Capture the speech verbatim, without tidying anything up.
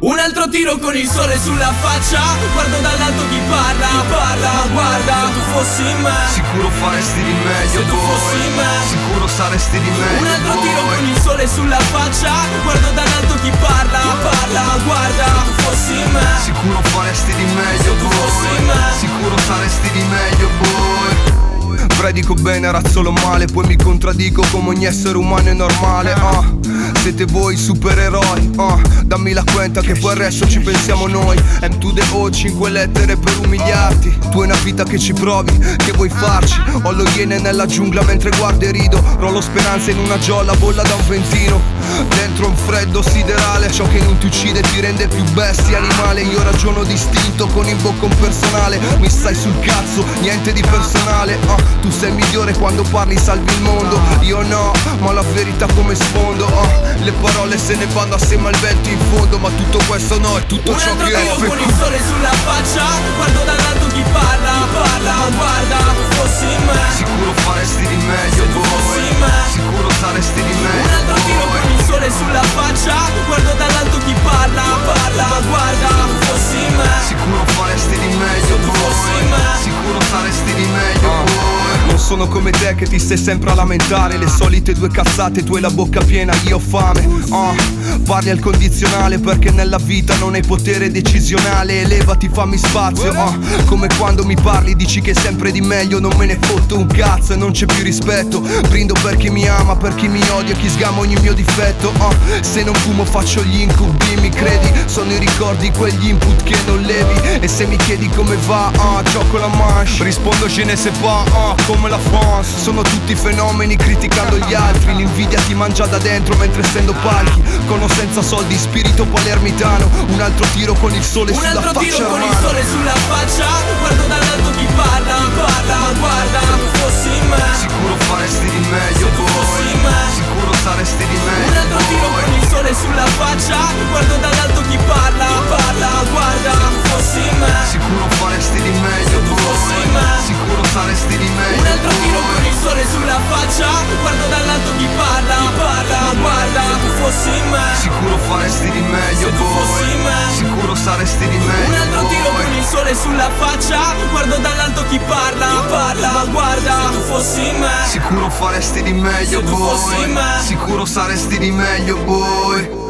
Un altro tiro con il sole sulla faccia, guardo dall'alto chi parla, parla, guarda. Se tu fossi me, sicuro faresti di meglio. Se tu fossi me, sicuro saresti di meglio. un altro tiro con il sole sulla faccia, guardo dall'alto chi parla, parla, guarda. Se tu fossi me, sicuro faresti di meglio. Se tu fossi me, sicuro saresti di meglio, boy. Predico bene, razzolo male, poi mi contraddico come ogni essere umano è normale. uh. Siete voi supereroi, uh. dammi la quenta che poi il resto ci pensiamo noi. M to the O, cinque lettere per umiliarti. Tu hai una vita che ci provi, che vuoi farci? Ho lo iene nella giungla mentre guardo e rido. Rollo speranza in una giolla, bolla da un ventino. Dentro un freddo siderale, ciò che non ti uccide ti rende più bestia animale. Io ragiono distinto con in bocca un personale. Mi stai sul cazzo, niente di personale. uh. Tu sei migliore quando parli, salvi il mondo. Io no, ma la verità come sfondo. uh. Le parole se ne vanno assieme al vento in fondo, ma tutto questo no, è tutto un ciò altro che è tiro con il sole sulla faccia, guardo dall'alto chi parla, parla, guarda. Se tu fossi me, sicuro faresti di meglio, Se tu fossi me, sicuro saresti di meglio. un altro tiro con il sole sulla faccia, guardo dall'alto chi parla, parla, guarda. Se tu fossi me, sicuro faresti di meglio, Se tu fossi me, sicuro saresti di meglio, boy. Non sono come te che ti stai sempre a lamentare. Le solite due cazzate, tu hai la bocca piena, io ho fame. uh. Parli al condizionale perché nella vita non hai potere decisionale. Elevati, fammi spazio. uh. Come quando mi parli dici che è sempre di meglio. Non me ne fotto un cazzo e non c'è più rispetto. Brindo per chi mi ama, per chi mi odia, chi sgama ogni mio difetto. uh. Se non fumo faccio gli incubi, mi credi? Sono i ricordi, quegli input che non levi. E se mi chiedi come va, uh, gioco la manche, rispondo je ne sais pas, uh, come la France. Sono tutti fenomeni criticando gli altri. L'invidia ti mangia da dentro mentre stendo palchi. Con o senza soldi, spirito palermitano. Un altro tiro con il sole un sulla altro faccia, tiro con il hermano. sole sulla faccia, guardo dall'alto chi parla, parla, guarda. Se tu fossi me, Sicuro faresti di meglio, Se tu fossi me, sicuro saresti di meglio. un altro tiro con il sole sulla faccia, guardo dall'alto chi parla, parla, guarda. Se tu fossi me, Sicuro faresti di meglio, Se tu fossi me, sicuro saresti di meglio. un altro tiro con il sole sulla faccia, guardo dall'alto chi parla, parla, guarda. Se tu fossi me, Sicuro faresti di meglio, Se tu fossi me, sicuro saresti di meglio. un altro tiro con il sole sulla faccia, guardo dall'alto chi parla, parla, guarda. Se tu fossi me, Sicuro faresti di meglio, Se tu fossi boy. me, Sicuro saresti di meglio, boy.